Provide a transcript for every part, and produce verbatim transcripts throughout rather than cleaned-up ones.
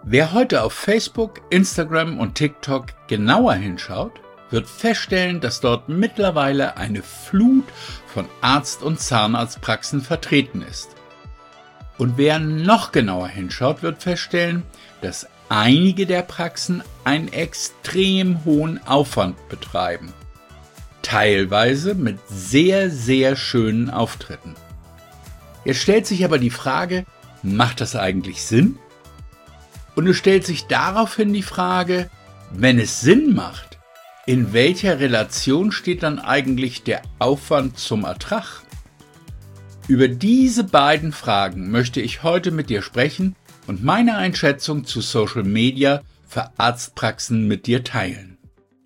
Wer heute auf Facebook, Instagram und TikTok genauer hinschaut, wird feststellen, dass dort mittlerweile eine Flut von Arzt- und Zahnarztpraxen vertreten ist. Und wer noch genauer hinschaut, wird feststellen, dass einige der Praxen einen extrem hohen Aufwand betreiben. Teilweise mit sehr, sehr schönen Auftritten. Jetzt stellt sich aber die Frage, macht das eigentlich Sinn? Und es stellt sich daraufhin die Frage, wenn es Sinn macht, in welcher Relation steht dann eigentlich der Aufwand zum Ertrag? Über diese beiden Fragen möchte ich heute mit dir sprechen und meine Einschätzung zu Social Media für Arztpraxen mit dir teilen.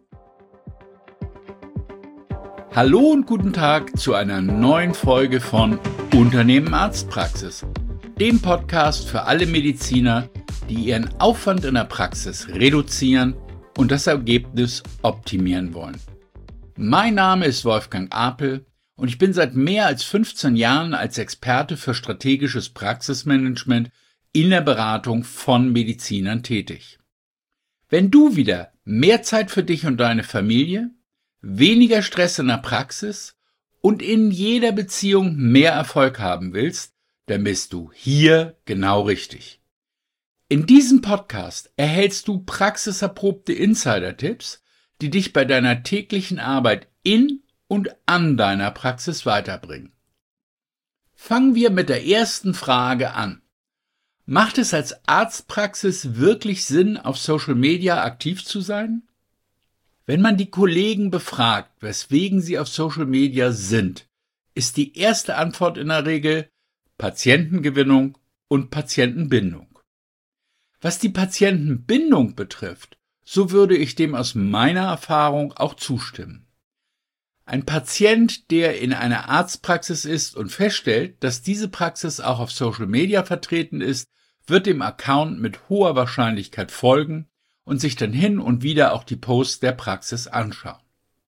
Hallo und guten Tag zu einer neuen Folge von Unternehmen Arztpraxis, dem Podcast für alle Mediziner, die ihren Aufwand in der Praxis reduzieren und das Ergebnis optimieren wollen. Mein Name ist Wolfgang Apel und ich bin seit mehr als fünfzehn Jahren als Experte für strategisches Praxismanagement in der Beratung von Medizinern tätig. Wenn du wieder mehr Zeit für dich und deine Familie, weniger Stress in der Praxis und in jeder Beziehung mehr Erfolg haben willst, dann bist du hier genau richtig. In diesem Podcast erhältst du praxiserprobte Insider-Tipps, die dich bei deiner täglichen Arbeit in und an deiner Praxis weiterbringen. Fangen wir mit der ersten Frage an. Macht es als Arztpraxis wirklich Sinn, auf Social Media aktiv zu sein? Wenn man die Kollegen befragt, weswegen sie auf Social Media sind, ist die erste Antwort in der Regel Patientengewinnung und Patientenbindung. Was die Patientenbindung betrifft, so würde ich dem aus meiner Erfahrung auch zustimmen. Ein Patient, der in einer Arztpraxis ist und feststellt, dass diese Praxis auch auf Social Media vertreten ist, wird dem Account mit hoher Wahrscheinlichkeit folgen und sich dann hin und wieder auch die Posts der Praxis anschauen.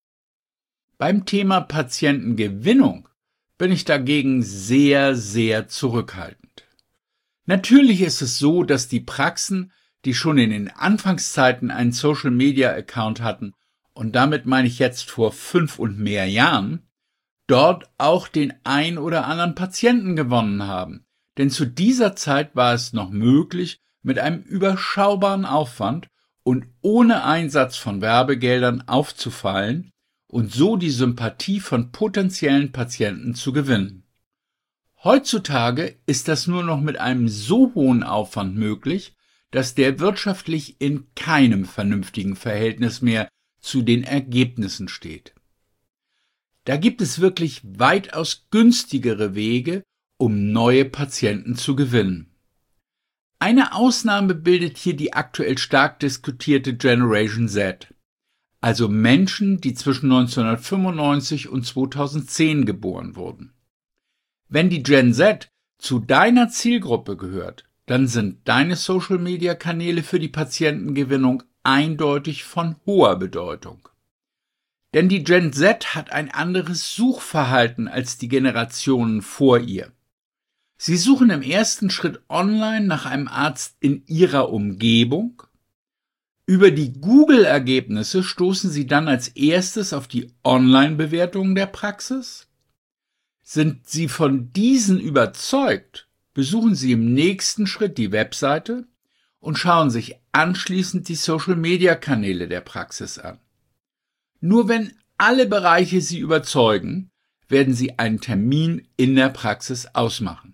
Beim Thema Patientengewinnung bin ich dagegen sehr, sehr zurückhaltend. Natürlich ist es so, dass die Praxen, die schon in den Anfangszeiten einen Social-Media-Account hatten, und damit meine ich jetzt vor fünf und mehr Jahren, dort auch den ein oder anderen Patienten gewonnen haben. Denn zu dieser Zeit war es noch möglich, mit einem überschaubaren Aufwand und ohne Einsatz von Werbegeldern aufzufallen und so die Sympathie von potenziellen Patienten zu gewinnen. Heutzutage ist das nur noch mit einem so hohen Aufwand möglich, dass der wirtschaftlich in keinem vernünftigen Verhältnis mehr zu den Ergebnissen steht. Da gibt es wirklich weitaus günstigere Wege, um neue Patienten zu gewinnen. Eine Ausnahme bildet hier die aktuell stark diskutierte Generation Z, also Menschen, die zwischen neunzehnhundertfünfundneunzig und zweitausendzehn geboren wurden. Wenn die Gen Z zu deiner Zielgruppe gehört, dann sind deine Social-Media-Kanäle für die Patientengewinnung eindeutig von hoher Bedeutung. Denn die Gen Z hat ein anderes Suchverhalten als die Generationen vor ihr. Sie suchen im ersten Schritt online nach einem Arzt in ihrer Umgebung. Über die Google-Ergebnisse stoßen sie dann als erstes auf die Online-Bewertungen der Praxis. Sind Sie von diesen überzeugt, besuchen Sie im nächsten Schritt die Webseite und schauen sich anschließend die Social-Media-Kanäle der Praxis an. Nur wenn alle Bereiche Sie überzeugen, werden Sie einen Termin in der Praxis ausmachen.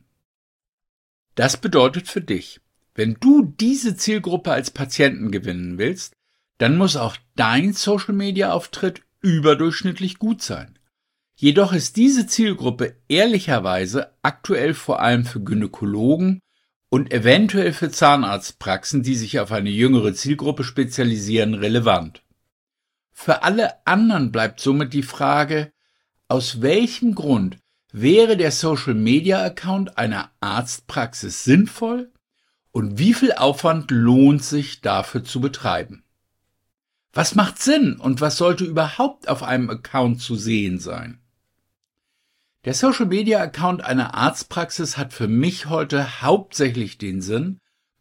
Das bedeutet für dich, wenn du diese Zielgruppe als Patienten gewinnen willst, dann muss auch dein Social-Media-Auftritt überdurchschnittlich gut sein. Jedoch ist diese Zielgruppe ehrlicherweise aktuell vor allem für Gynäkologen und eventuell für Zahnarztpraxen, die sich auf eine jüngere Zielgruppe spezialisieren, relevant. Für alle anderen bleibt somit die Frage, aus welchem Grund wäre der Social-Media-Account einer Arztpraxis sinnvoll und wie viel Aufwand lohnt sich dafür zu betreiben? Was macht Sinn und was sollte überhaupt auf einem Account zu sehen sein? Der Social-Media-Account einer Arztpraxis hat für mich heute hauptsächlich den Sinn,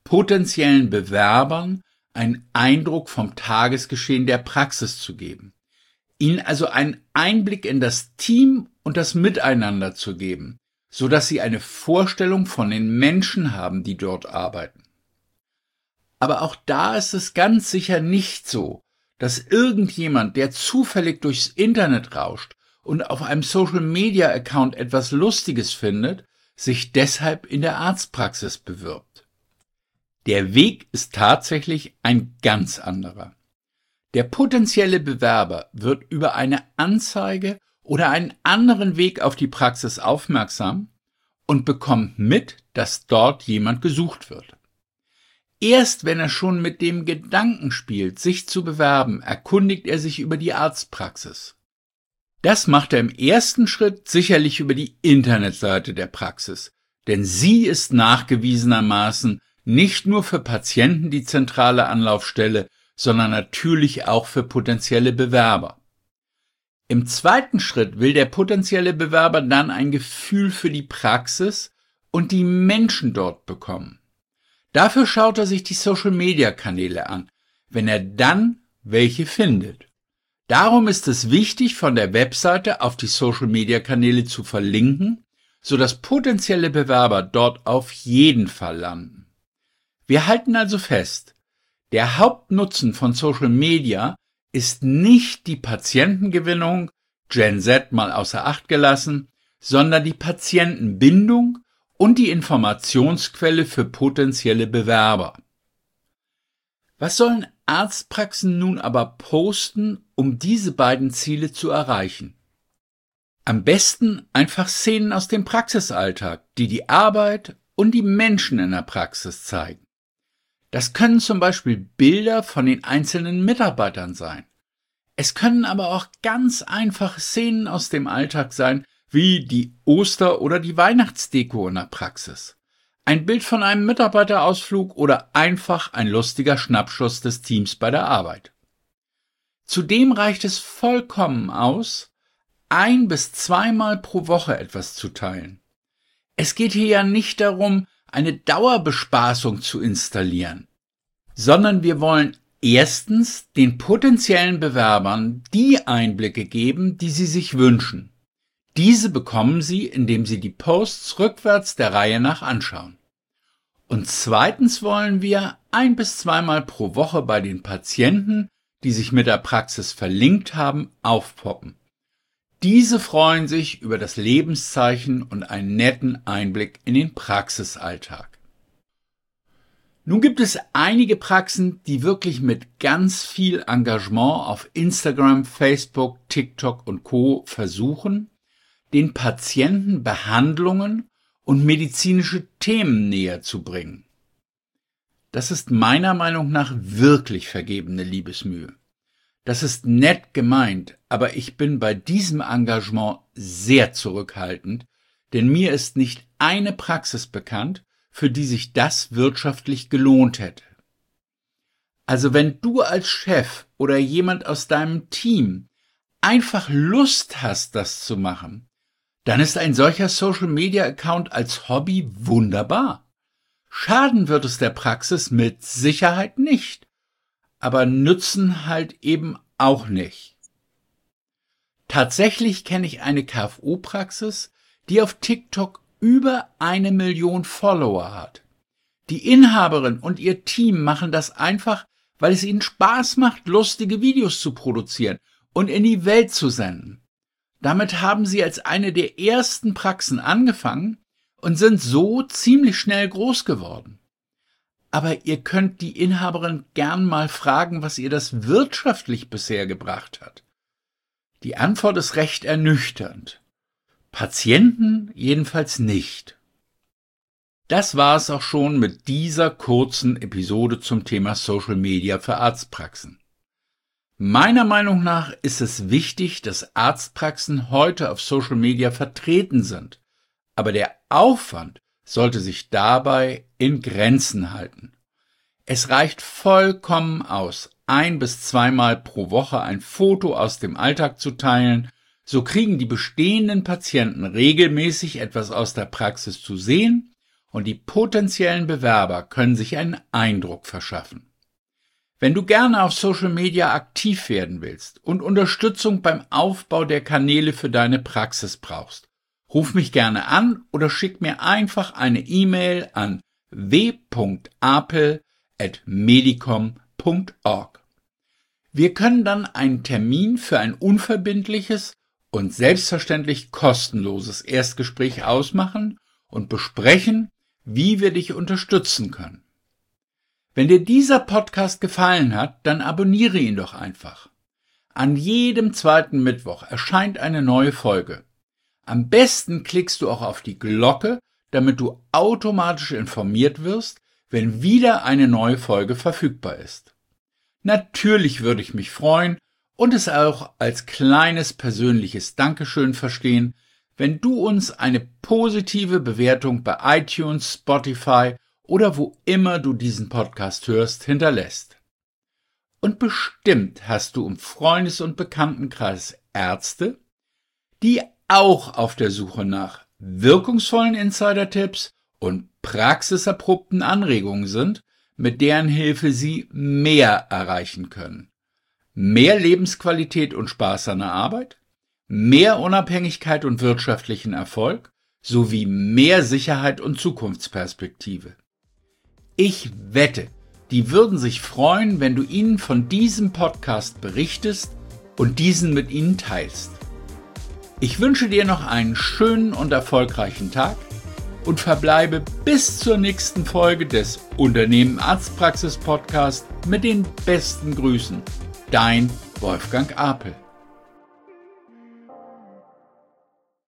potenziellen Bewerbern einen Eindruck vom Tagesgeschehen der Praxis zu geben, ihnen also einen Einblick in das Team und das Miteinander zu geben, so dass sie eine Vorstellung von den Menschen haben, die dort arbeiten. Aber auch da ist es ganz sicher nicht so, dass irgendjemand, der zufällig durchs Internet rauscht und auf einem Social-Media-Account etwas Lustiges findet, sich deshalb in der Arztpraxis bewirbt. Der Weg ist tatsächlich ein ganz anderer. Der potenzielle Bewerber wird über eine Anzeige oder einen anderen Weg auf die Praxis aufmerksam und bekommt mit, dass dort jemand gesucht wird. Erst wenn er schon mit dem Gedanken spielt, sich zu bewerben, erkundigt er sich über die Arztpraxis. Das macht er im ersten Schritt sicherlich über die Internetseite der Praxis, denn sie ist nachgewiesenermaßen nicht nur für Patienten die zentrale Anlaufstelle, sondern natürlich auch für potenzielle Bewerber. Im zweiten Schritt will der potenzielle Bewerber dann ein Gefühl für die Praxis und die Menschen dort bekommen. Dafür schaut er sich die Social-Media-Kanäle an, wenn er dann welche findet. Darum ist es wichtig, von der Webseite auf die Social-Media-Kanäle zu verlinken, sodass potenzielle Bewerber dort auf jeden Fall landen. Wir halten also fest, der Hauptnutzen von Social Media ist nicht die Patientengewinnung, Gen Z mal außer Acht gelassen, sondern die Patientenbindung und die Informationsquelle für potenzielle Bewerber. Was sollen Arztpraxen nun aber posten, um diese beiden Ziele zu erreichen? Am besten einfach Szenen aus dem Praxisalltag, die die Arbeit und die Menschen in der Praxis zeigen. Das können zum Beispiel Bilder von den einzelnen Mitarbeitern sein. Es können aber auch ganz einfache Szenen aus dem Alltag sein, wie die Oster- oder die Weihnachtsdeko in der Praxis. Ein Bild von einem Mitarbeiterausflug oder einfach ein lustiger Schnappschuss des Teams bei der Arbeit. Zudem reicht es vollkommen aus, ein- bis zweimal pro Woche etwas zu teilen. Es geht hier ja nicht darum, eine Dauerbespaßung zu installieren, sondern wir wollen erstens den potenziellen Bewerbern die Einblicke geben, die sie sich wünschen. Diese bekommen sie, indem sie die Posts rückwärts der Reihe nach anschauen. Und zweitens wollen wir ein- bis zweimal pro Woche bei den Patienten, die sich mit der Praxis verlinkt haben, aufpoppen. Diese freuen sich über das Lebenszeichen und einen netten Einblick in den Praxisalltag. Nun gibt es einige Praxen, die wirklich mit ganz viel Engagement auf Instagram, Facebook, TikTok und Co. versuchen, den Patienten Behandlungen und medizinische Themen näher zu bringen. Das ist meiner Meinung nach wirklich vergebene Liebesmühe. Das ist nett gemeint, aber ich bin bei diesem Engagement sehr zurückhaltend, denn mir ist nicht eine Praxis bekannt, für die sich das wirtschaftlich gelohnt hätte. Also wenn du als Chef oder jemand aus deinem Team einfach Lust hast, das zu machen, dann ist ein solcher Social-Media-Account als Hobby wunderbar. Schaden wird es der Praxis mit Sicherheit nicht, aber nützen halt eben auch nicht. Tatsächlich kenne ich eine K F O-Praxis, die auf TikTok über eine Million Follower hat. Die Inhaberin und ihr Team machen das einfach, weil es ihnen Spaß macht, lustige Videos zu produzieren und in die Welt zu senden. Damit haben sie als eine der ersten Praxen angefangen und sind so ziemlich schnell groß geworden. Aber ihr könnt die Inhaberin gern mal fragen, was ihr das wirtschaftlich bisher gebracht hat. Die Antwort ist recht ernüchternd. Patienten jedenfalls nicht. Das war es auch schon mit dieser kurzen Episode zum Thema Social Media für Arztpraxen. Meiner Meinung nach ist es wichtig, dass Arztpraxen heute auf Social Media vertreten sind, aber der Aufwand sollte sich dabei in Grenzen halten. Es reicht vollkommen aus, ein- bis zweimal pro Woche ein Foto aus dem Alltag zu teilen, so kriegen die bestehenden Patienten regelmäßig etwas aus der Praxis zu sehen und die potenziellen Bewerber können sich einen Eindruck verschaffen. Wenn du gerne auf Social Media aktiv werden willst und Unterstützung beim Aufbau der Kanäle für deine Praxis brauchst, ruf mich gerne an oder schick mir einfach eine E-Mail an w punkt apel at medicom punkt org. Wir können dann einen Termin für ein unverbindliches und selbstverständlich kostenloses Erstgespräch ausmachen und besprechen, wie wir dich unterstützen können. Wenn dir dieser Podcast gefallen hat, dann abonniere ihn doch einfach. An jedem zweiten Mittwoch erscheint eine neue Folge. Am besten klickst du auch auf die Glocke, damit du automatisch informiert wirst, wenn wieder eine neue Folge verfügbar ist. Natürlich würde ich mich freuen und es auch als kleines persönliches Dankeschön verstehen, wenn du uns eine positive Bewertung bei iTunes, Spotify oder wo immer du diesen Podcast hörst, hinterlässt. Und bestimmt hast du im Freundes- und Bekanntenkreis Ärzte, die auch auf der Suche nach wirkungsvollen Insider-Tipps und praxiserprobten Anregungen sind, mit deren Hilfe sie mehr erreichen können. Mehr Lebensqualität und Spaß an der Arbeit, mehr Unabhängigkeit und wirtschaftlichen Erfolg sowie mehr Sicherheit und Zukunftsperspektive. Ich wette, die würden sich freuen, wenn du ihnen von diesem Podcast berichtest und diesen mit ihnen teilst. Ich wünsche dir noch einen schönen und erfolgreichen Tag und verbleibe bis zur nächsten Folge des Unternehmen Arztpraxis Podcast mit den besten Grüßen. Dein Wolfgang Apel.